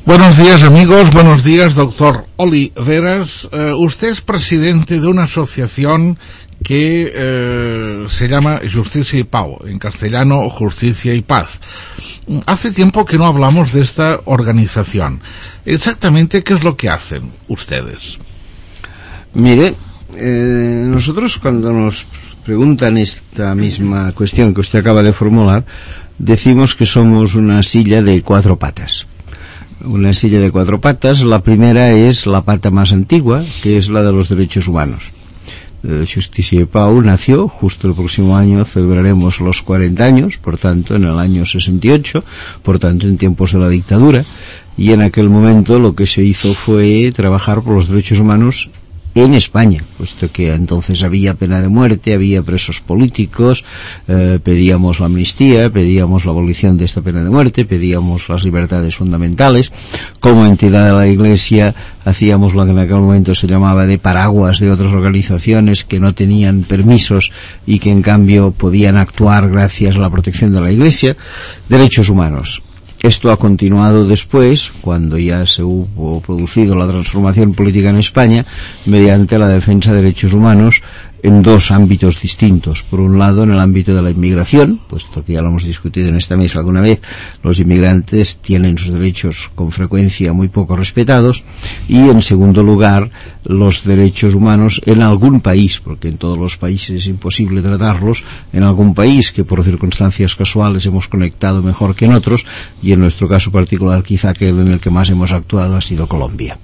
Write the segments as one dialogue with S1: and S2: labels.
S1: Buenos días, amigos. Buenos días, doctor Oliveras. Usted es presidente de una asociación que se llama Justicia y Pau, en castellano Justicia y Paz. Hace tiempo que no hablamos de esta organización. Exactamente, ¿qué es lo que hacen ustedes?
S2: Mire, nosotros cuando nos preguntan esta misma cuestión que usted acaba de formular, decimos que somos una silla de cuatro patas. Una silla de cuatro patas. La primera es la pata más antigua, que es la de los derechos humanos. Justicia y Pau nació, justo el próximo año celebraremos los 40 años, por tanto en el año 68, por tanto en tiempos de la dictadura, y en aquel momento lo que se hizo fue trabajar por los derechos humanos en España, puesto que entonces había pena de muerte, había presos políticos, pedíamos la amnistía, pedíamos la abolición de esta pena de muerte, pedíamos las libertades fundamentales. Como entidad de la Iglesia hacíamos lo que en aquel momento se llamaba de paraguas de otras organizaciones que no tenían permisos y que en cambio podían actuar gracias a la protección de la Iglesia. Derechos humanos. Esto ha continuado después, cuando ya se hubo producido la transformación política en España, mediante la defensa de derechos humanos en dos ámbitos distintos. Por un lado, en el ámbito de la inmigración, puesto que ya lo hemos discutido en esta mesa alguna vez, los inmigrantes tienen sus derechos con frecuencia muy poco respetados, y en segundo lugar, los derechos humanos en algún país, porque en todos los países es imposible tratarlos, en algún país que por circunstancias casuales hemos conectado mejor que en otros, y en nuestro caso particular quizá aquel en el que más hemos actuado ha sido Colombia.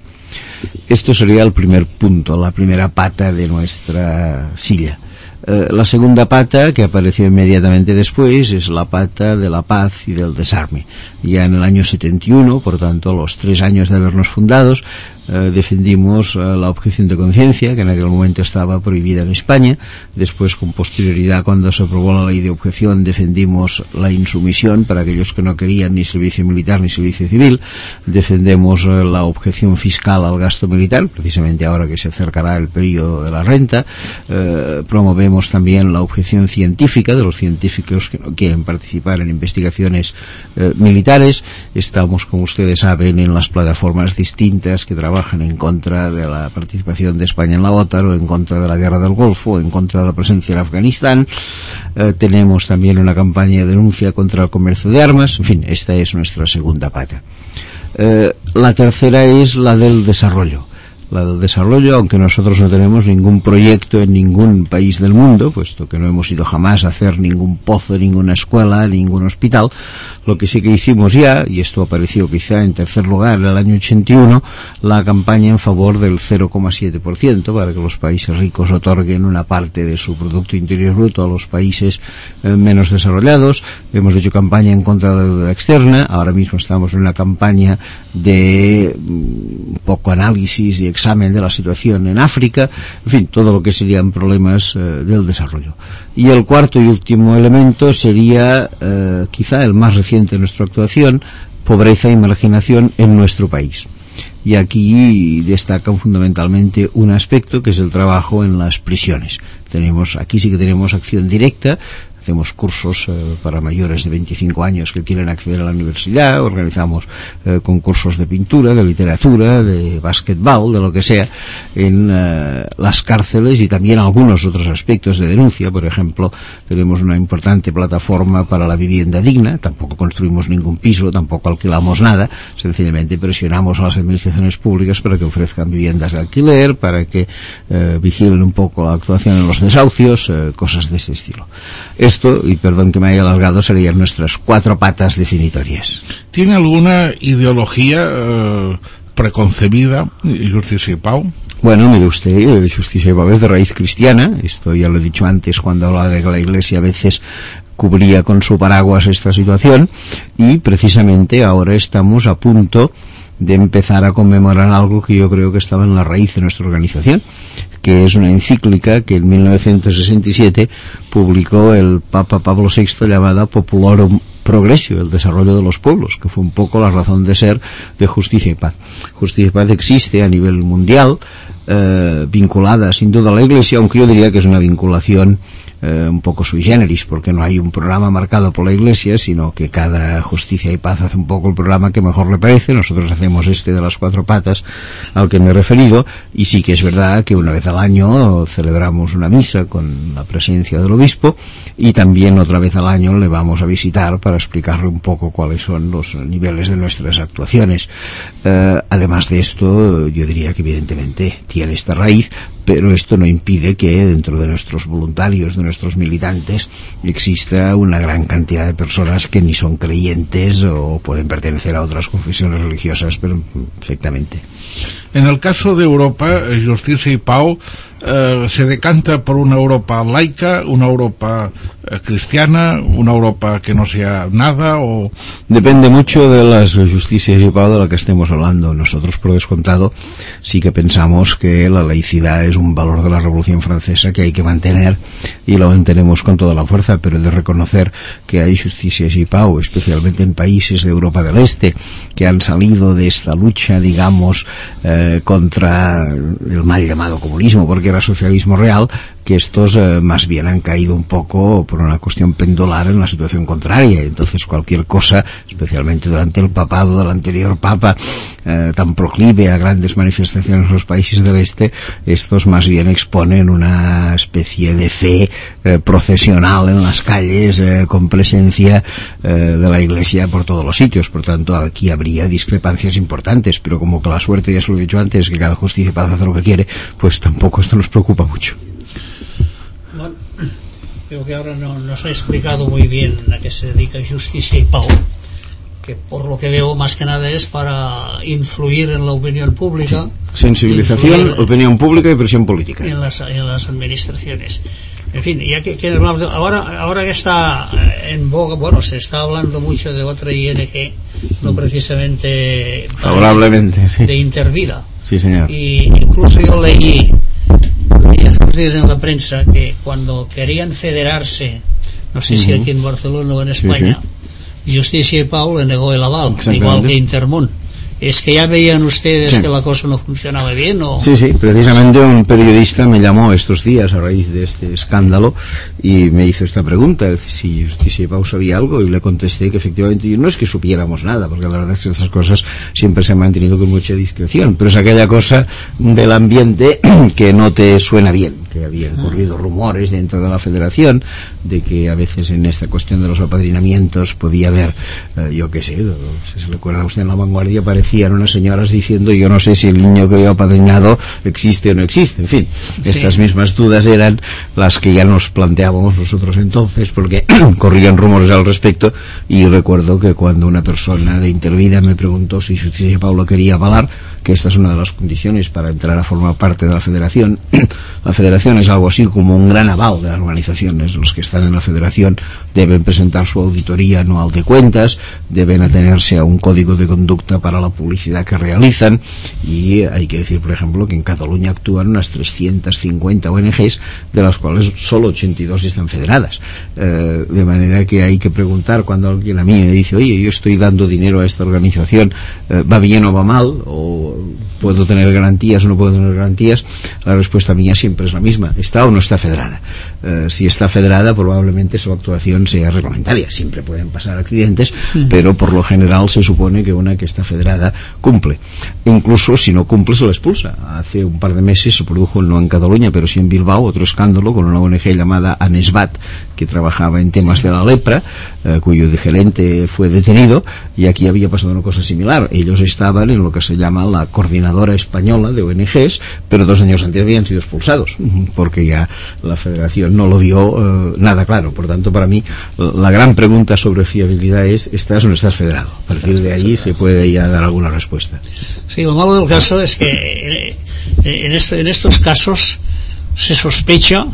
S2: Esto sería el primer punto, la primera pata de nuestra silla. La segunda pata, que apareció inmediatamente después, es la pata de la paz y del desarme. Ya en el año 71, por tanto, a los 3 años de habernos fundados, defendimos la objeción de conciencia, que en aquel momento estaba prohibida en España. Después, con posterioridad, cuando se aprobó la ley de objeción, defendimos la insumisión para aquellos que no querían ni servicio militar ni servicio civil. Defendemos la objeción fiscal al gasto militar, precisamente ahora que se acercará el periodo de la renta. Promovemos también la objeción científica de los científicos que no quieren participar en investigaciones militares. Estamos, como ustedes saben, en las plataformas distintas que trabajan en contra de la participación de España en la OTAN, o en contra de la guerra del Golfo, o en contra de la presencia en Afganistán. Tenemos también una campaña de denuncia contra el comercio de armas. En fin, esta es nuestra segunda pata. La tercera es la del desarrollo. La del desarrollo, aunque nosotros no tenemos ningún proyecto en ningún país del mundo, puesto que no hemos ido jamás a hacer ningún pozo, ninguna escuela, ningún hospital, lo que sí que hicimos ya, y esto apareció quizá en tercer lugar en el año 81, la campaña en favor del 0,7%, para que los países ricos otorguen una parte de su Producto Interior Bruto a los países menos desarrollados. Hemos hecho campaña en contra de la deuda externa. Ahora mismo estamos en una campaña de poco análisis y examen de la situación en África, en fin, todo lo que serían problemas del desarrollo. Y el cuarto y último elemento sería quizá el más reciente de nuestra actuación: pobreza y marginación en nuestro país. Y aquí destacan fundamentalmente un aspecto, que es el trabajo en las prisiones. Aquí sí que tenemos acción directa. Hacemos cursos para mayores de 25 años que quieren acceder a la universidad, organizamos concursos de pintura, de literatura, de básquetbol, de lo que sea, en las cárceles, y también algunos otros aspectos de denuncia. Por ejemplo, tenemos una importante plataforma para la vivienda digna. Tampoco construimos ningún piso, tampoco alquilamos nada, sencillamente presionamos a las administraciones públicas para que ofrezcan viviendas de alquiler, para que vigilen un poco la actuación en los desahucios, cosas de ese estilo. Esto, y perdón que me haya alargado, serían nuestras 4 patas definitorias.
S1: ¿Tiene alguna ideología preconcebida Justicia y Pau?
S2: Bueno, mire usted, Justicia y Pau es de raíz cristiana. Esto ya lo he dicho antes cuando hablaba de que la Iglesia a veces cubría con su paraguas esta situación, y precisamente ahora estamos a punto de empezar a conmemorar algo que yo creo que estaba en la raíz de nuestra organización, que es una encíclica que en 1967 publicó el Papa Pablo VI, llamada Populorum Progressio, el desarrollo de los pueblos, que fue un poco la razón de ser de Justicia y Paz. Justicia y Paz existe a nivel mundial, vinculada sin duda a la Iglesia, aunque yo diría que es una vinculación un poco sui generis, porque no hay un programa marcado por la Iglesia, sino que cada Justicia y Paz hace un poco el programa que mejor le parece. Nosotros hacemos de las 4 patas al que me he referido, y sí que es verdad que una vez al año celebramos una misa con la presencia del obispo, y también otra vez al año le vamos a visitar para explicarle un poco cuáles son los niveles de nuestras actuaciones. Además de esto, yo diría que evidentemente tiene esta raíz, pero esto no impide que dentro de nuestros voluntarios, de nuestros militantes, exista una gran cantidad de personas que ni son creyentes o pueden pertenecer a otras confesiones religiosas, pero perfectamente.
S1: En el caso de Europa, Justicia y Pau se decanta por una Europa laica, una Europa cristiana, una Europa que no sea nada, o...
S2: Depende mucho de las Justicias y Pau de la que estemos hablando. Nosotros, por descontado, sí que pensamos que la laicidad es un valor de la Revolución Francesa que hay que mantener, y lo mantenemos con toda la fuerza, pero he de reconocer que hay Justicias y Pau, especialmente en países de Europa del Este, que han salido de esta lucha, digamos, contra el mal llamado comunismo, porque era socialismo real, que estos más bien han caído un poco por una cuestión pendular en la situación contraria. Entonces cualquier cosa, especialmente durante el papado del anterior papa, tan proclive a grandes manifestaciones en los países del este, estos más bien exponen una especie de fe procesional en las calles, con presencia de la Iglesia por todos los sitios. Por tanto, aquí habría discrepancias importantes, pero como que la suerte, ya se lo he dicho antes, que cada Justicia y Paz hace lo que quiere, pues tampoco esto nos preocupa mucho.
S3: Bueno, creo que ahora no nos ha explicado muy bien a qué se dedica Justicia y Pau, que por lo que veo más que nada es para influir en la opinión pública.
S2: Sí. Sensibilización, opinión pública y presión política.
S3: En las administraciones. En fin, ya que ahora que está en boga, bueno, se está hablando mucho de otra ING, no precisamente
S2: favorablemente, sí,
S3: de Intervida.
S2: Sí, señor.
S3: Y incluso yo leí hace unos días en la prensa que cuando querían federarse, no sé si aquí en Barcelona o en España, sí, Justicia y Pau le negó el aval, igual que Intermón. ¿Es que ya veían ustedes que la cosa no funcionaba bien, o...?
S2: Sí, precisamente un periodista me llamó estos días a raíz de este escándalo y me hizo esta pregunta, si Justicia y Pau sabía algo, y le contesté que efectivamente no es que supiéramos nada, porque la verdad es que estas cosas siempre se han mantenido con mucha discreción, pero es aquella cosa del ambiente que no te suena bien, que habían corrido rumores dentro de la federación de que a veces en esta cuestión de los apadrinamientos podía haber, yo qué sé, si se recuerda a usted, en La Vanguardia parecían unas señoras diciendo, yo no sé si el niño que yo he apadrinado existe o no existe. En fin, estas mismas dudas eran las que ya nos planteábamos nosotros entonces, porque corrían rumores al respecto, y yo recuerdo que cuando una persona de Intervida me preguntó si Justicia y Pau lo quería avalar, que esta es una de las condiciones para entrar a formar parte de la federación. La federación es algo así como un gran aval de las organizaciones. Los que están en la federación deben presentar su auditoría anual de cuentas, deben atenerse a un código de conducta para la publicidad que realizan, y hay que decir, por ejemplo, que en Cataluña actúan unas 350 ONGs, de las cuales solo 82 están federadas. De manera que hay que preguntar, cuando alguien a mí me dice, oye, yo estoy dando dinero a esta organización, ¿va bien o va mal? ¿O puedo tener garantías o no puedo tener garantías? La respuesta mía siempre es la misma: ¿está o no está federada? Si está federada, probablemente su actuación sea reglamentaria. Siempre pueden pasar accidentes, pero por lo general se supone que una que está federada cumple. Incluso si no cumple, se la expulsa. Hace un par de meses se produjo, no en Cataluña, pero sí en Bilbao, otro escándalo con una ONG llamada Anesbat, que trabajaba en temas de la lepra, cuyo gerente fue detenido, y aquí había pasado una cosa similar. Ellos estaban en lo que se llama la Coordinadora Española de ONGs, pero 2 años antes habían sido expulsados, porque ya la federación no lo vio nada claro. Por tanto, para mí, la gran pregunta sobre fiabilidad es, ¿estás o no estás federado? A partir de ahí se puede ya dar alguna respuesta.
S3: Sí, lo malo del caso es que en estos casos se sospecha,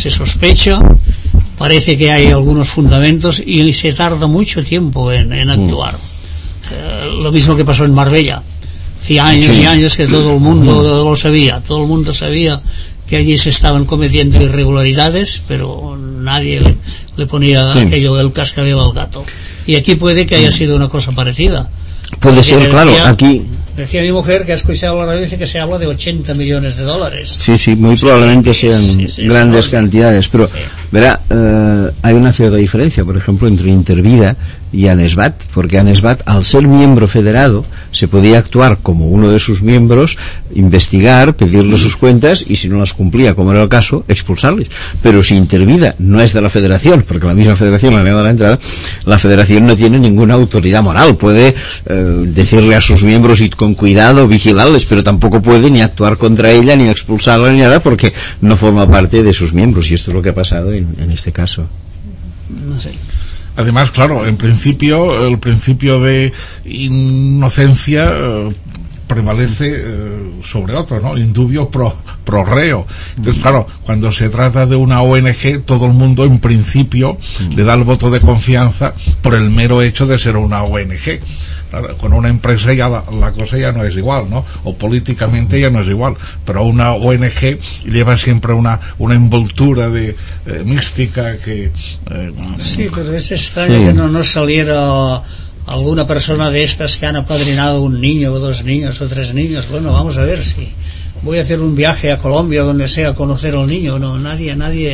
S3: parece que hay algunos fundamentos y se tarda mucho tiempo en actuar. Lo mismo que pasó en Marbella. Hacía años y años que todo el mundo lo sabía, todo el mundo sabía que allí se estaban cometiendo irregularidades, pero nadie le ponía aquello del cascabel al gato. Y aquí puede que haya sido una cosa parecida.
S2: Puede ser, claro, aquí...
S3: Decía mi mujer que ha escuchado la radio, dice que se habla de $80 millones.
S2: Sí, muy probablemente sean grandes cantidades, pero Verá, hay una cierta diferencia, por ejemplo, entre Intervida y ANESBAT, porque ANESBAT, al ser miembro federado, se podía actuar como uno de sus miembros, investigar, pedirle sus cuentas y si no las cumplía, como era el caso, expulsarles. Pero si Intervida no es de la federación, porque la misma federación le ha dado la entrada, la federación no tiene ninguna autoridad moral. Puede decirle a sus miembros ir con cuidado, vigilarles, pero tampoco puede ni actuar contra ella, ni expulsarla, ni nada, porque no forma parte de sus miembros, y esto es lo que ha pasado en este caso.
S3: No sé.
S1: Además, claro, el principio de inocencia prevalece sobre otro, ¿no? Indubio pro reo. Entonces, claro, cuando se trata de una ONG, todo el mundo en principio le da el voto de confianza por el mero hecho de ser una ONG. Claro, con una empresa ya la cosa ya no es igual, ¿no? O políticamente ya no es igual, pero una ONG lleva siempre una envoltura de mística que...
S3: Sí, pero es extraño que no saliera alguna persona de estas que han apadrinado un niño o dos niños o tres niños. Bueno, vamos a ver si voy a hacer un viaje a Colombia o donde sea a conocer al niño. No, nadie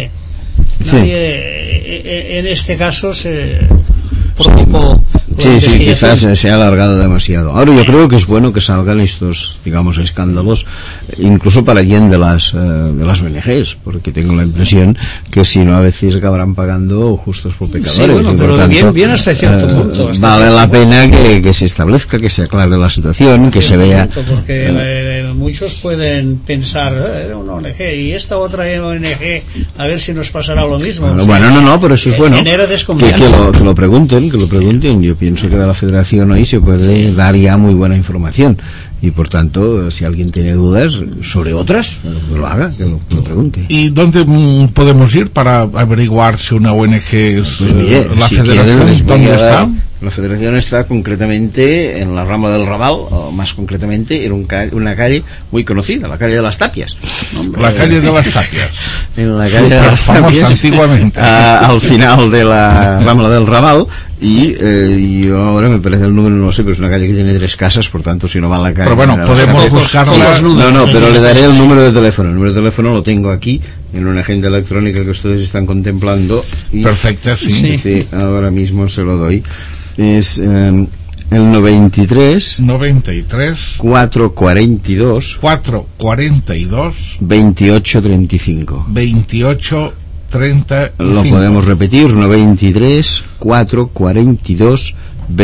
S3: en este caso se provocó.
S2: Sí, quizás se ha alargado demasiado. Ahora yo creo que es bueno que salgan estos, digamos, escándalos, incluso para bien de las ONGs, porque tengo la impresión que si no a veces acabarán pagando justos por pecadores.
S3: Sí, bueno, pero tanto, bien hasta cierto punto.
S2: Vale la pena que se establezca, que se aclare la situación, que se vea.
S3: Porque muchos pueden pensar, una ONG y esta otra ONG, a ver si nos pasará lo mismo.
S2: Bueno, no, pero eso es bueno.
S3: Genera desconfianza.
S2: Que lo pregunten. Yo pienso que de la federación hoy se puede dar ya muy buena información y por tanto si alguien tiene dudas sobre otras, que lo haga, que lo pregunte.
S1: ¿Y dónde podemos ir para averiguar si una ONG es la
S2: si
S1: federación? ¿Dónde está?
S2: La federación está concretamente en la rama del Raval, o más concretamente en una calle muy conocida, la calle de las Tapias.
S1: La calle de las Tapias.
S2: En la calle de las Tapias,
S1: antiguamente.
S2: Al final de la rama del Raval, y ahora me parece el número, no sé, pero es una calle que tiene 3 casas, por tanto si no va a la calle...
S1: Pero bueno, podemos buscarla.
S2: No, pero le daré el número de teléfono. El número de teléfono lo tengo aquí, en una agenda electrónica que ustedes están contemplando.
S1: Perfecto, sí.
S2: Ahora mismo se lo doy. Es el 93 442 2835. Lo podemos repetir, 93 442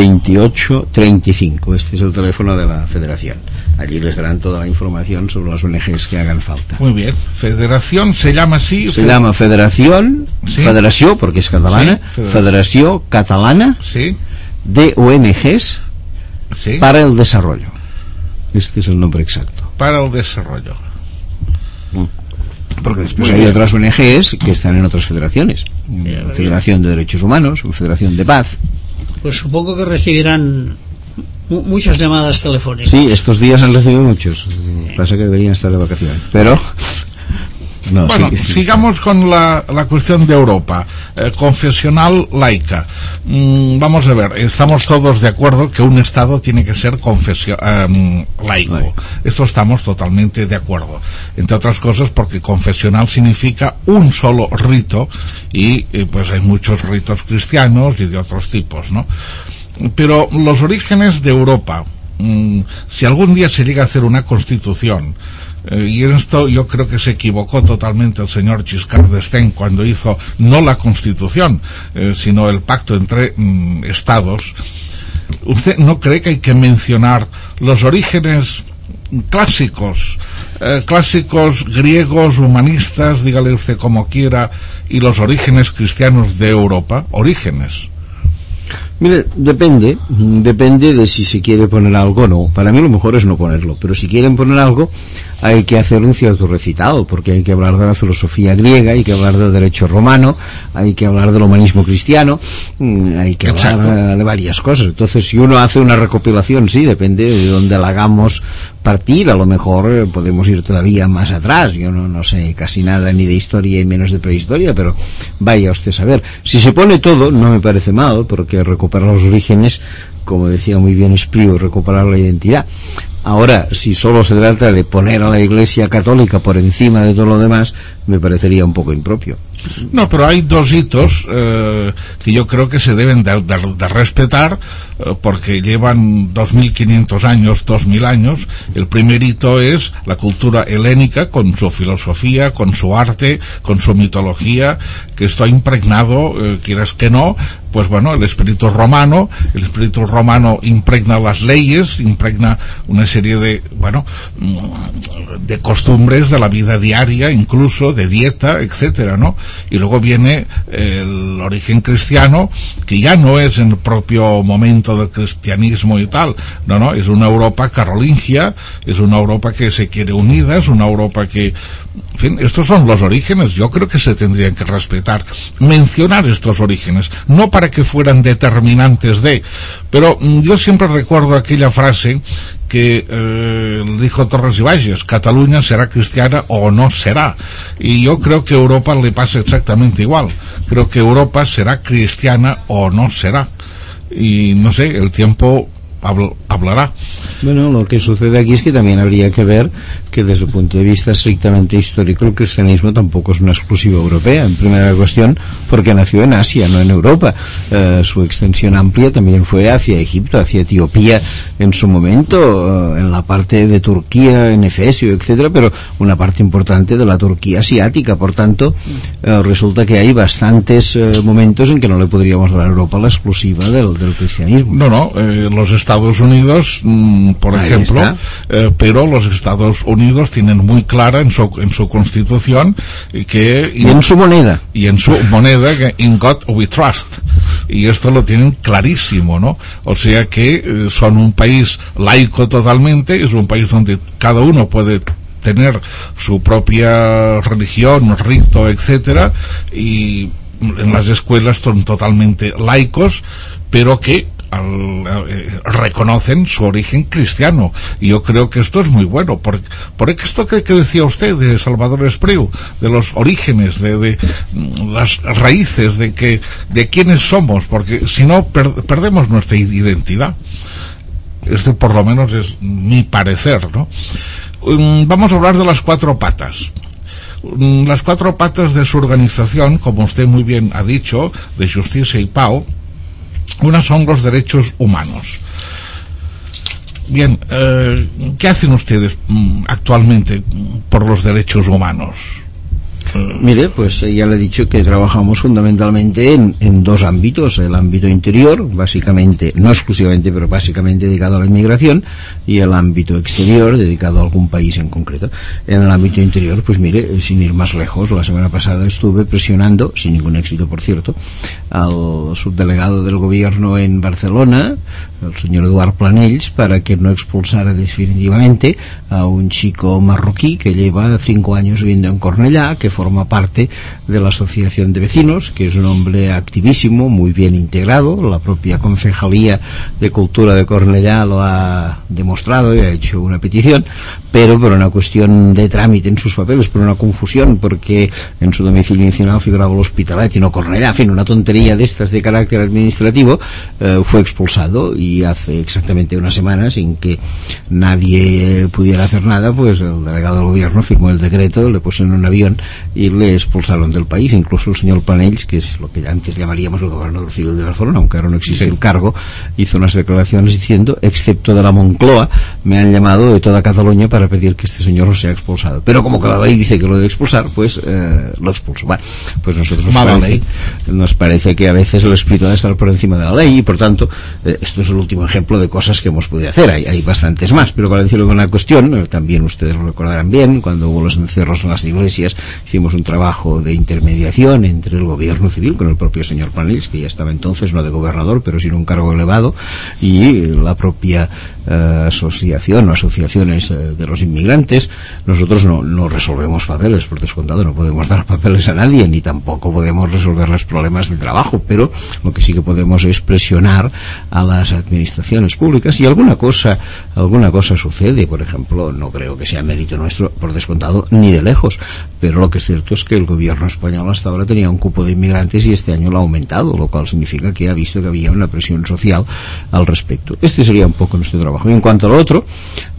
S2: 2835. Este es el teléfono de la federación. Allí les darán toda la información sobre las ONGs que hagan falta.
S1: Muy bien. Federación se llama así.
S2: Se llama Federación, ¿sí? Federació, porque es catalana. Sí, Federació Catalana,
S1: sí,
S2: de ONGs,
S1: sí,
S2: para el desarrollo. Este es el nombre exacto.
S1: Para el desarrollo.
S2: Porque después hay otras ONGs que están en otras federaciones. Federación de Derechos Humanos, Federación de Paz.
S3: Pues supongo que recibirán muchas llamadas telefónicas.
S2: Sí, estos días han recibido muchos. Pasa que deberían estar de vacaciones. Pero... No,
S1: bueno, sigamos con la cuestión de Europa. Confesional laica. Vamos a ver, estamos todos de acuerdo que un Estado tiene que ser laico. Esto estamos totalmente de acuerdo. Entre otras cosas porque confesional significa un solo rito y pues hay muchos ritos cristianos y de otros tipos, ¿no? Pero los orígenes de Europa, si algún día se llega a hacer una constitución, y en esto yo creo que se equivocó totalmente el señor Giscard d'Estaing cuando hizo no la Constitución, sino el pacto entre Estados. ¿Usted no cree que hay que mencionar los orígenes clásicos griegos, humanistas, dígale usted como quiera, y los orígenes cristianos de Europa? Orígenes.
S2: Mire, depende de si se quiere poner algo o no. Para mí lo mejor es no ponerlo, pero si quieren poner algo hay que hacer un cierto recital, porque hay que hablar de la filosofía griega, hay que hablar del derecho romano, hay que hablar del humanismo cristiano, hay que hablar de varias cosas. Entonces, si uno hace una recopilación, sí, depende de dónde la hagamos partir, a lo mejor podemos ir todavía más atrás. Yo no sé casi nada ni de historia y menos de prehistoria, pero vaya usted a saber. Si se pone todo, no me parece mal, porque recuperar los orígenes, como decía muy bien Espriu, recuperar la identidad. Ahora, si solo se trata de poner a la Iglesia Católica por encima de todo lo demás, me parecería un poco impropio.
S1: No, pero hay dos hitos que yo creo que se deben de respetar, porque llevan 2.500 años, 2.000 años. El primer hito es la cultura helénica, con su filosofía, con su arte, con su mitología, que está impregnado, quieras que no, pues bueno, el espíritu romano impregna las leyes, impregna una serie de, bueno, de costumbres de la vida diaria, incluso de dieta, etcétera, ¿no? Y luego viene el origen cristiano, que ya no es en el propio momento del cristianismo y tal, no, es una Europa carolingia, es una Europa que se quiere unida, es una Europa que, en fin, estos son los orígenes. Yo creo que se tendrían que respetar, mencionar estos orígenes, no para que fueran determinantes de, pero yo siempre recuerdo aquella frase que dijo Torres y Bages: Cataluña será cristiana o no será. Y yo creo que a Europa le pasa exactamente igual. Creo que Europa será cristiana o no será. Y no sé, el tiempo hablará.
S2: Bueno, lo que sucede aquí es que también habría que ver que desde el punto de vista estrictamente histórico el cristianismo tampoco es una exclusiva europea, en primera cuestión porque nació en Asia, no en Europa. Su extensión amplia también fue hacia Egipto, hacia Etiopía en su momento, en la parte de Turquía, en Efesio, etcétera, pero una parte importante de la Turquía asiática. Por tanto, resulta que hay bastantes momentos en que no le podríamos dar a Europa la exclusiva del cristianismo.
S1: No, los Estados Unidos, por
S2: Ahí
S1: ejemplo, pero los Estados Unidos tienen muy clara en su constitución que...
S2: Y en su moneda.
S1: Y en su moneda, que in God we trust. Y esto lo tienen clarísimo, ¿no? O sea que son un país laico totalmente, es un país donde cada uno puede tener su propia religión, rito, etcétera, y en las escuelas son totalmente laicos, pero que reconocen su origen cristiano. Y yo creo que esto es muy bueno, porque esto que decía usted de Salvador Espriu, de los orígenes, de las raíces, de quiénes somos, porque si no perdemos nuestra identidad. Este por lo menos es mi parecer, ¿no? Vamos a hablar de las cuatro patas. Las cuatro patas de su organización, como usted muy bien ha dicho, de Justicia y Pau. Unas son los derechos humanos. Bien, ¿qué hacen ustedes actualmente por los derechos humanos?
S2: Mire, pues ya le he dicho que trabajamos fundamentalmente en dos ámbitos: el ámbito interior, básicamente, no exclusivamente, pero básicamente dedicado a la inmigración, y el ámbito exterior, dedicado a algún país en concreto. En el ámbito interior, pues mire, sin ir más lejos, la semana pasada estuve presionando, sin ningún éxito por cierto, al subdelegado del gobierno en Barcelona, el señor Eduard Planells, para que no expulsara definitivamente a un chico marroquí que lleva 5 años viviendo en Cornellá, que forma parte de la asociación de vecinos, que es un hombre activísimo, muy bien integrado. La propia Concejalía de Cultura de Cornellá lo ha demostrado y ha hecho una petición, pero por una cuestión de trámite en sus papeles, por una confusión, porque en su domicilio nacional figuraba el Hospitalet y no Cornellá, en fin, una tontería de estas de carácter administrativo, fue expulsado, y hace exactamente una semana, sin que nadie pudiera hacer nada, pues el delegado del gobierno firmó el decreto, le pusieron en un avión y le expulsaron del país. Incluso el señor Planells, que es lo que antes llamaríamos el gobernador civil de Barcelona, aunque ahora no existe el cargo, hizo unas declaraciones diciendo: excepto de la Moncloa, me han llamado de toda Cataluña para pedir que este señor no sea expulsado. Pero como que la ley dice que lo debe expulsar, pues lo expulso. Bueno, pues nosotros nos parece que a veces el espíritu debe estar por encima de la ley, y por tanto esto es el último ejemplo de cosas que hemos podido hacer. Hay bastantes más, pero para decirlo con una cuestión, también ustedes lo recordarán bien, cuando hubo los encierros en las iglesias, hicimos un trabajo de intermediación entre el gobierno civil, con el propio señor Planells, que ya estaba entonces no de gobernador, pero sin un cargo elevado, y la propia asociación o asociaciones de los inmigrantes. Nosotros no resolvemos papeles, por descontado, no podemos dar papeles a nadie, ni tampoco podemos resolver los problemas de trabajo, pero lo que sí que podemos es presionar a las administraciones públicas, y alguna cosa sucede. Por ejemplo, no creo que sea mérito nuestro, por descontado, ni de lejos, pero lo que es cierto es que el gobierno español hasta ahora tenía un cupo de inmigrantes y este año lo ha aumentado, lo cual significa que ha visto que había una presión social al respecto. Este sería un poco nuestro trabajo. Y en cuanto a lo otro,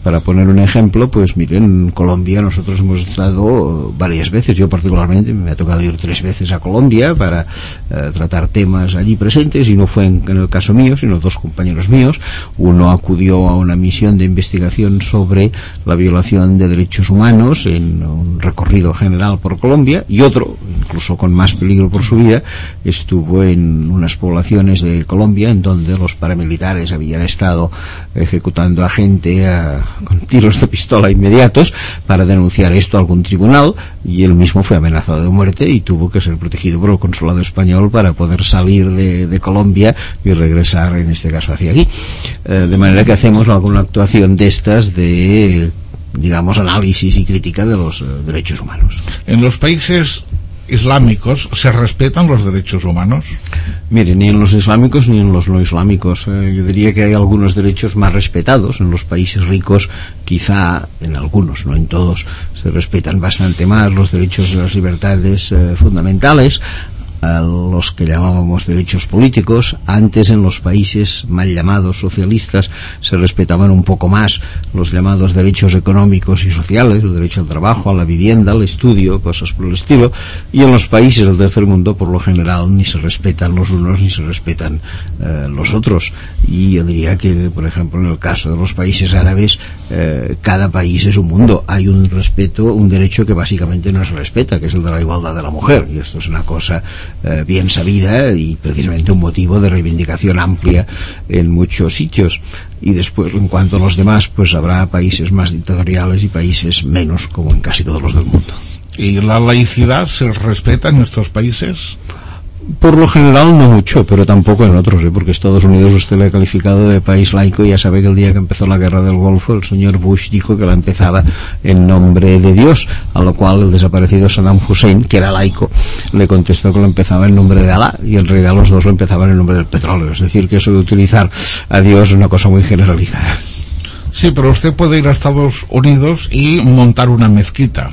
S2: Para poner un ejemplo, pues miren, en Colombia nosotros hemos estado varias veces, yo particularmente me ha tocado ir 3 veces a Colombia para tratar temas allí presentes, y no fue en el caso mío, sino 2 compañeros míos. Uno acudió a una misión de investigación sobre la violación de derechos humanos en un recorrido general por Colombia, y otro, incluso con más peligro por su vida, estuvo en unas poblaciones de Colombia en donde los paramilitares habían estado ejecutando a gente con tiros de pistola inmediatos para denunciar esto a algún tribunal, y él mismo fue amenazado de muerte y tuvo que ser protegido por el consulado español para poder salir de Colombia y regresar, en este caso, hacia aquí. De manera que hacemos alguna actuación de estas de, digamos, análisis y crítica de los derechos humanos.
S1: En los países islámicos se respetan los derechos humanos.
S2: Mire, ni en los islámicos ni en los no islámicos. Yo diría que hay algunos derechos más respetados. En los países ricos, quizá en algunos, no en todos, se respetan bastante más los derechos y las libertades fundamentales, a los que llamábamos derechos políticos. Antes, en los países mal llamados socialistas, se respetaban un poco más los llamados derechos económicos y sociales, el derecho al trabajo, a la vivienda, al estudio, cosas por el estilo. Y en los países del tercer mundo, por lo general, ni se respetan los unos ni se respetan los otros. Y yo diría que, por ejemplo, en el caso de los países árabes, cada país es un mundo. Hay un respeto, un derecho que básicamente no se respeta, que es el de la igualdad de la mujer, y esto es una cosa bien sabida y precisamente un motivo de reivindicación amplia en muchos sitios. Y después, en cuanto a los demás, pues habrá países más dictatoriales y países menos, como en casi todos los del mundo.
S1: ¿Y la laicidad se respeta en estos países?
S2: Por lo general no mucho, pero tampoco en otros, porque Estados Unidos usted le ha calificado de país laico, y ya sabe que el día que empezó la guerra del Golfo el señor Bush dijo que la empezaba en nombre de Dios, a lo cual el desaparecido Saddam Hussein, que era laico, le contestó que lo empezaba en nombre de Alá, y en realidad los dos lo empezaban en nombre del petróleo. Es decir, que eso de utilizar a Dios es una cosa muy generalizada.
S1: Sí, pero usted puede ir a Estados Unidos y montar una mezquita,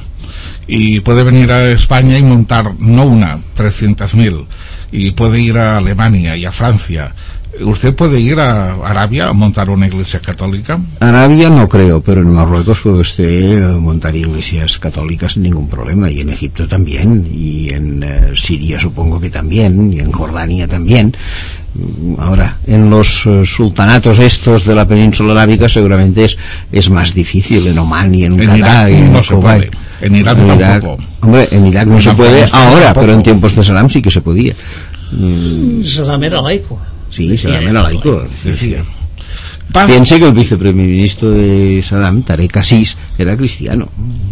S1: y puede venir a España y montar no una, 300.000, y puede ir a Alemania y a Francia. ¿Usted puede ir a Arabia a montar una iglesia católica?
S2: Arabia no creo, pero en Marruecos puede usted montar iglesias católicas sin ningún problema, y en Egipto también, y en Siria supongo que también, y en Jordania también. Ahora, en los sultanatos estos de la península arábiga seguramente es más difícil, en Oman y en Qatar y en
S1: no se puede. En Irak tampoco.
S2: Hombre, en Irak no se puede ahora, tampoco. Pero en tiempos de Saddam sí que se podía.
S3: Saddam era laico.
S2: Sí, Saddam era laico.
S1: Decía.
S2: Piense que el viceprimer ministro de Saddam, Tarek Aziz, era cristiano.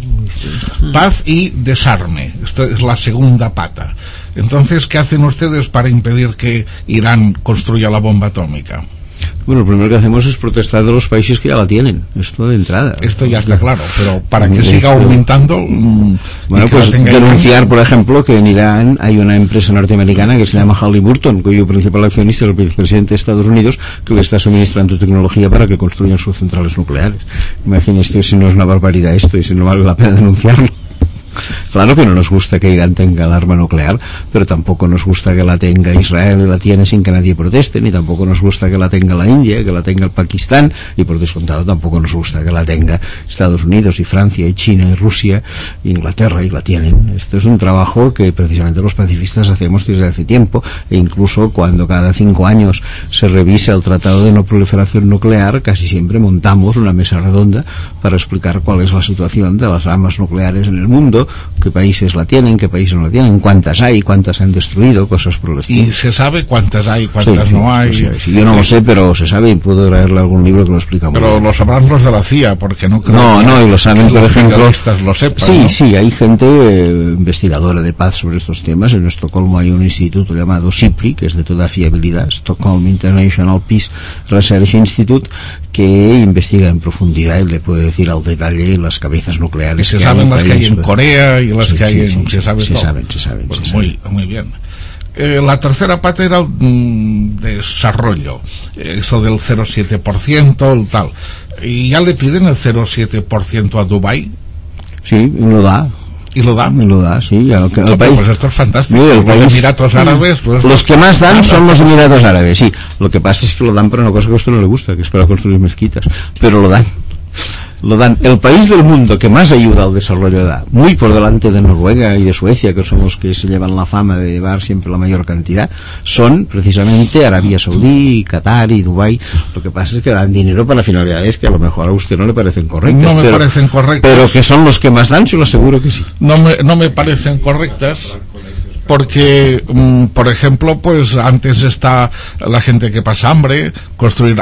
S1: Paz y desarme. Esta es la segunda pata. Entonces, ¿qué hacen ustedes para impedir que Irán construya la bomba atómica?
S2: Bueno, lo primero que hacemos es protestar de los países que ya la tienen. Esto de entrada.
S1: Esto ya está claro, pero para que siga aumentando...
S2: Bueno, pues denunciar, por ejemplo, que en Irán hay una empresa norteamericana que se llama Halliburton, cuyo principal accionista es el vicepresidente de Estados Unidos, que le está suministrando tecnología para que construyan sus centrales nucleares. Imagínese si no es una barbaridad esto y si no vale la pena denunciarlo. Claro que no nos gusta que Irán tenga el arma nuclear, pero tampoco nos gusta que la tenga Israel y la tiene sin que nadie proteste, ni tampoco nos gusta que la tenga la India, que la tenga el Pakistán, y por descontado tampoco nos gusta que la tenga Estados Unidos y Francia y China y Rusia e Inglaterra, y la tienen. Esto es un trabajo que precisamente los pacifistas hacemos desde hace tiempo, e incluso cuando cada 5 años se revisa el Tratado de No Proliferación Nuclear, casi siempre montamos una mesa redonda para explicar cuál es la situación de las armas nucleares en el mundo, qué países la tienen, qué países no la tienen, cuántas hay, cuántas han destruido, cosas por el estilo.
S1: ¿Y se sabe cuántas hay, cuántas no hay?
S2: Sí, yo no lo sé, pero se sabe, y puedo traerle algún libro que lo explica muy bien.
S1: Pero lo sabrán los de la CIA, porque no creo
S2: y lo saben, por ejemplo.
S1: Lo sepan,
S2: sí,
S1: ¿no?
S2: Sí, hay gente investigadora de paz sobre estos temas. En Estocolmo hay un instituto llamado SIPRI, que es de toda fiabilidad, Stockholm International Peace Research Institute, que investiga en profundidad y le puede decir al detalle las cabezas nucleares.
S1: Y se saben las que hay en Corea y las que hay en...
S2: Se saben.
S1: Pues muy bien. La tercera pata era el desarrollo, eso del 0,7%, el tal. ¿Y ya le piden el 0,7% a Dubái?
S2: Sí, lo da.
S1: ¿Y lo da?
S2: Me lo da, sí.
S1: Pues esto es fantástico. Los Emiratos Árabes...
S2: Los que más dan son los Emiratos Árabes, sí. Lo que pasa es que lo dan para una cosa que a usted no le gusta, que es para construir mezquitas. Pero lo dan. lo dan. El país del mundo que más ayuda al desarrollo da, muy por delante de Noruega y de Suecia, que son los que se llevan la fama de llevar siempre la mayor cantidad, son precisamente Arabia Saudí, Qatar y Dubái. Lo que pasa es que dan dinero para finalidades que a lo mejor a usted no le parecen correctas.
S1: No me parecen correctas.
S2: Pero que son los que más dan, yo lo aseguro que sí.
S1: No me parecen correctas. Porque, por ejemplo, pues antes está la gente que pasa hambre, construir,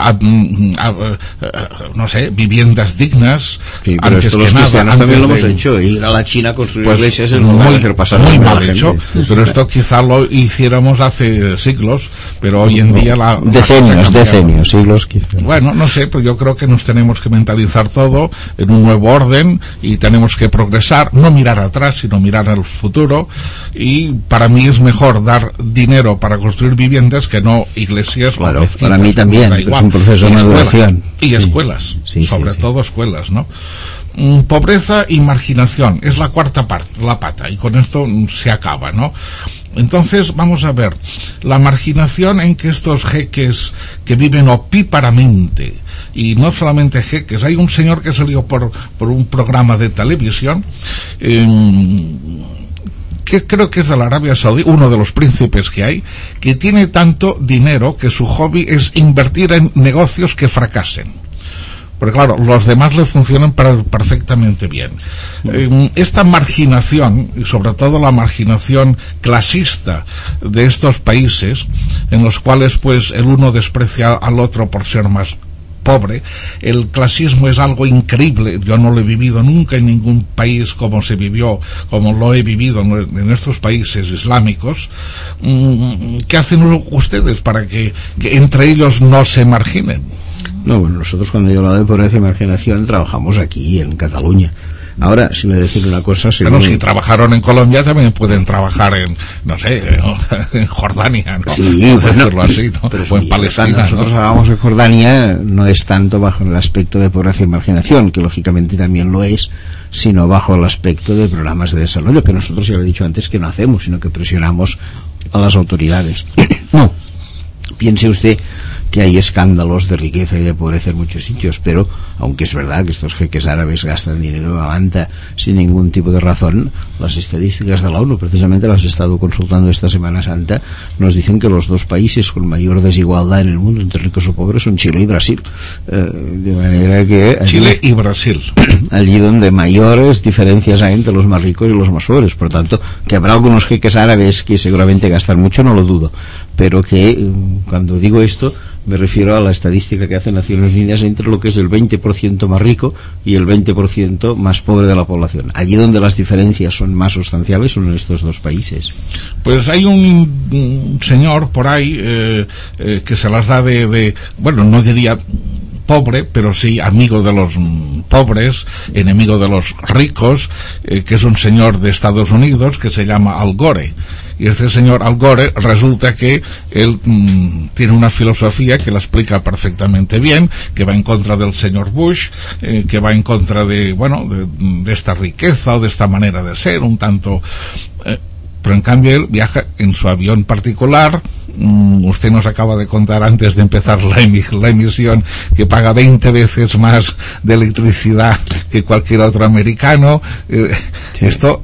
S1: no sé, viviendas dignas.
S2: Sí, pero
S1: antes
S2: esto
S1: que
S2: los
S1: nada,
S2: cristianos también lo hemos
S1: de,
S2: hecho. Ir a la China a construir
S1: pues,
S2: iglesias es muy, hacer pasar
S1: muy mal
S2: la
S1: hecho.
S2: gente.
S1: Pero esto quizá lo hiciéramos hace siglos, pero hoy en día
S2: decenios, siglos quizá.
S1: Bueno, no sé, pero yo creo que nos tenemos que mentalizar todo en un nuevo orden y tenemos que progresar, no mirar atrás, sino mirar al futuro. Y para mí es mejor dar dinero para construir viviendas que no iglesias.
S2: Claro,
S1: o mezquitas,
S2: para mí también, es un proceso de maduración.
S1: Y escuelas,
S2: sí,
S1: sobre todo escuelas, ¿no? Pobreza y marginación es la cuarta parte, la pata, y con esto se acaba, ¿no? Entonces, vamos a ver, la marginación en que estos jeques que viven opíparamente, y no solamente jeques, hay un señor que salió por un programa de televisión, que creo que es de la Arabia Saudí, uno de los príncipes que hay, que tiene tanto dinero que su hobby es invertir en negocios que fracasen. Porque claro, los demás le funcionan perfectamente bien. Esta marginación, y sobre todo la marginación clasista de estos países, en los cuales pues el uno desprecia al otro por ser más pobre, el clasismo es algo increíble. Yo no lo he vivido nunca en ningún país como se vivió, como lo he vivido en estos países islámicos. ¿Qué hacen ustedes para que entre ellos no se marginen?
S2: No, bueno, nosotros cuando yo hablo de pobreza y marginación trabajamos aquí en Cataluña. Ahora, si me decir una cosa...
S1: Pero si trabajaron en Colombia, también pueden trabajar en, no sé, en Jordania, ¿no?
S2: Sí, bueno,
S1: decirlo así, ¿no?
S2: Pero
S1: o en Palestina,
S2: nosotros
S1: ¿no?
S2: hagamos en Jordania, no es tanto bajo el aspecto de pobreza y marginación, que lógicamente también lo es, sino bajo el aspecto de programas de desarrollo, que nosotros, ya lo he dicho antes, que no hacemos, sino que presionamos a las autoridades. No, piense usted que hay escándalos de riqueza y de pobreza en muchos sitios, pero aunque es verdad que estos jeques árabes gastan dinero a manta sin ningún tipo de razón, las estadísticas de la ONU, precisamente las he estado consultando esta Semana Santa, nos dicen que los dos países con mayor desigualdad en el mundo entre ricos o pobres son Chile y Brasil, de manera que
S1: Chile y Brasil,
S2: allí donde mayores diferencias hay entre los más ricos y los más pobres. Por tanto, que habrá algunos jeques árabes que seguramente gastan mucho, no lo dudo, pero que cuando digo esto me refiero a la estadística que hacen Naciones Unidas entre lo que es el 20% más rico y el 20% más pobre de la población. Allí donde las diferencias son más sustanciales son en estos dos países.
S1: Pues hay un señor por ahí que se las da bueno, no diría pobre, pero sí amigo de los pobres, enemigo de los ricos, que es un señor de Estados Unidos que se llama Al Gore. Y este señor Al Gore resulta que él tiene una filosofía que la explica perfectamente bien, que va en contra del señor Bush, que va en contra de esta riqueza o de esta manera de ser, un tanto... pero en cambio él viaja en su avión particular. Usted nos acaba de contar antes de empezar la emisión que paga 20 veces más de electricidad que cualquier otro americano. Sí. Esto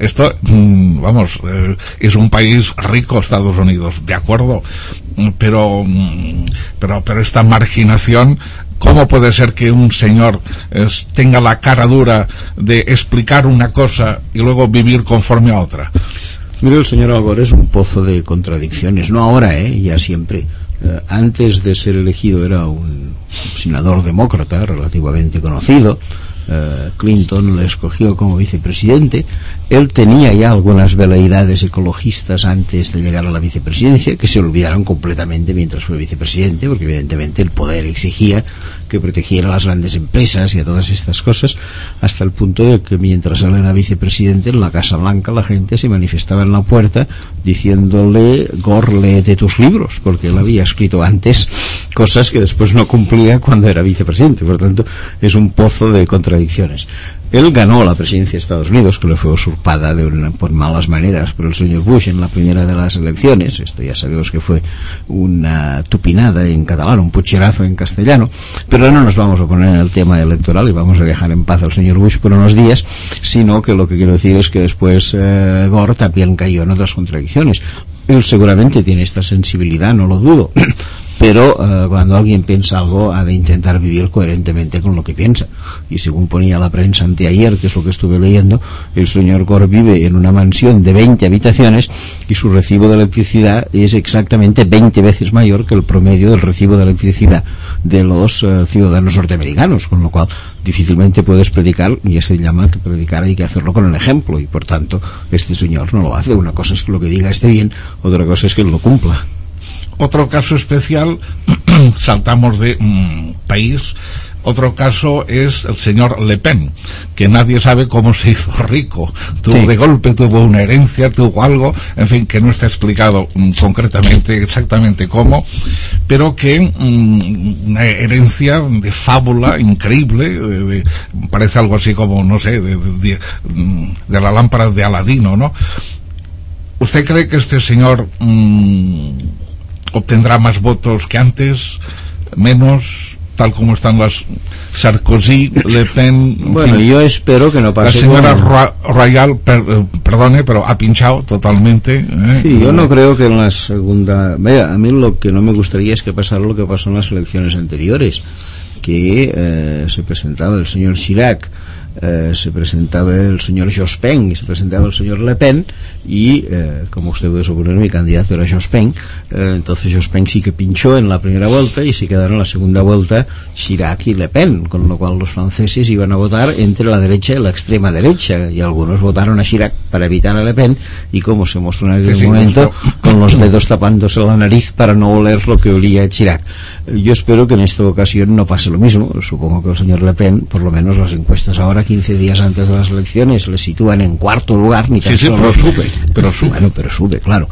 S1: es un país rico, Estados Unidos, de acuerdo, pero esta marginación, ¿cómo puede ser que un señor tenga la cara dura de explicar una cosa y luego vivir conforme a otra?
S2: Mire, el señor Al Gore es un pozo de contradicciones, no ahora, ya siempre. Antes de ser elegido era un senador demócrata relativamente conocido. Clinton le escogió como vicepresidente. Él tenía ya algunas veleidades ecologistas antes de llegar a la vicepresidencia, que se olvidaron completamente mientras fue vicepresidente, porque evidentemente el poder exigía que protegiera a las grandes empresas y a todas estas cosas, hasta el punto de que mientras él era vicepresidente en la Casa Blanca la gente se manifestaba en la puerta diciéndole: Gore, léete tus libros, porque él había escrito antes cosas que después no cumplía cuando era vicepresidente. Por lo tanto, es un pozo de contradicciones. Él ganó la presidencia de Estados Unidos, que le fue usurpada por malas maneras por el señor Bush en la primera de las elecciones. Esto ya sabemos que fue una tupinada en catalán, un pucherazo en castellano, pero no nos vamos a poner en el tema electoral y vamos a dejar en paz al señor Bush por unos días, sino que lo que quiero decir es que después Gore también cayó en otras contradicciones. Él seguramente tiene esta sensibilidad, no lo dudo, pero cuando alguien piensa algo ha de intentar vivir coherentemente con lo que piensa, y según ponía la prensa anteayer, que es lo que estuve leyendo, el señor Gore vive en una mansión de 20 habitaciones y su recibo de electricidad es exactamente 20 veces mayor que el promedio del recibo de electricidad de los ciudadanos norteamericanos, con lo cual difícilmente puedes predicar, y se llama que predicar hay que hacerlo con el ejemplo, y por tanto este señor no lo hace. Una cosa es que lo que diga esté bien, otra cosa es que lo cumpla.
S1: Otro caso especial, saltamos de país, otro caso es el señor Le Pen, que nadie sabe cómo se hizo rico. Tuvo de golpe, tuvo una herencia, tuvo algo, en fin, que no está explicado concretamente, exactamente cómo, pero que una herencia de fábula increíble, parece algo así como, no sé, de la lámpara de Aladino, ¿no? ¿Usted cree que este señor obtendrá más votos que antes, menos, tal como están las Sarkozy, Le Pen?
S2: Bueno, yo espero que no pase.
S1: La señora Royal, perdone, pero ha pinchado totalmente.
S2: Sí, yo no creo que en la segunda... Vaya, a mí lo que no me gustaría es que pasara lo que pasó en las elecciones anteriores, que se presentaba el señor Chirac, se presentaba el señor Jospin y se presentaba el señor Le Pen, y como usted puede suponer, mi candidato era Jospin. Entonces Jospin sí que pinchó en la primera vuelta y se quedaron en la segunda vuelta Chirac y Le Pen, con lo cual los franceses iban a votar entre la derecha y la extrema derecha, y algunos votaron a Chirac para evitar a Le Pen, y como se mostró en aquel momento, con los dedos tapándose la nariz para no oler lo que olía Chirac. Yo espero que en esta ocasión no pase lo mismo. Supongo que el señor Le Pen, por lo menos las encuestas ahora, 15 días antes de las elecciones, le sitúan en cuarto lugar, ni tan solo.
S1: Pero sube.
S2: Bueno, pero sube, claro.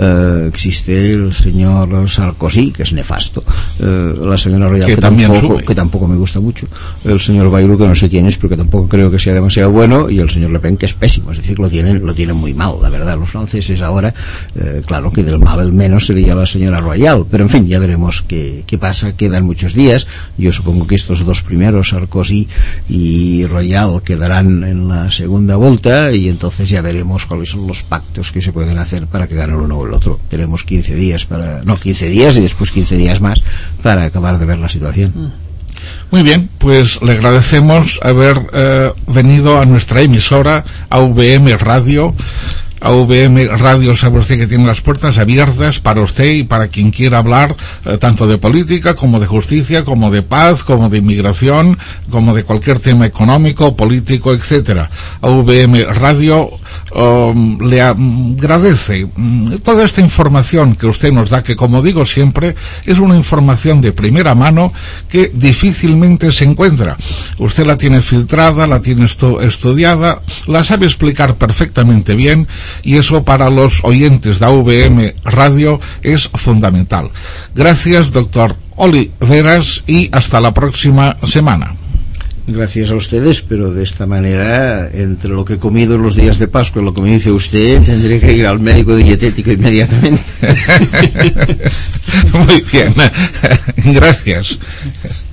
S2: Existe el señor Sarkozy, que es nefasto, la señora Royal, que tampoco me gusta mucho, el señor Bayrou, que no sé quién es, pero que tampoco creo que sea demasiado bueno, y el señor Le Pen, que es pésimo. Es decir, lo tienen muy mal, la verdad, los franceses ahora. Claro que del mal el menos sería la señora Royal, pero en fin, ya veremos qué pasa. Quedan muchos días. Yo supongo que estos dos primeros, Sarkozy y Royal, quedarán en la segunda vuelta, y entonces ya veremos cuáles son los pactos que se pueden hacer para que gane uno o el otro. Tenemos 15 días y después 15 días más para acabar de ver la situación.
S1: Muy bien, pues le agradecemos haber venido a nuestra emisora, AVM Radio. AVM Radio, sabe usted que tiene las puertas abiertas para usted y para quien quiera hablar, tanto de política como de justicia, como de paz, como de inmigración, como de cualquier tema económico, político, etcétera. AVM Radio le agradece toda esta información que usted nos da, que, como digo siempre, es una información de primera mano que difícilmente se encuentra. Usted la tiene filtrada, la tiene estudiada, la sabe explicar perfectamente bien, y eso para los oyentes de AVM Radio es fundamental. Gracias, doctor Oli Veras, y hasta la próxima semana.
S2: Gracias a ustedes, pero de esta manera, entre lo que he comido en los días de Pascua y lo que me dice usted, tendré que ir al médico dietético inmediatamente.
S1: Muy bien. Gracias.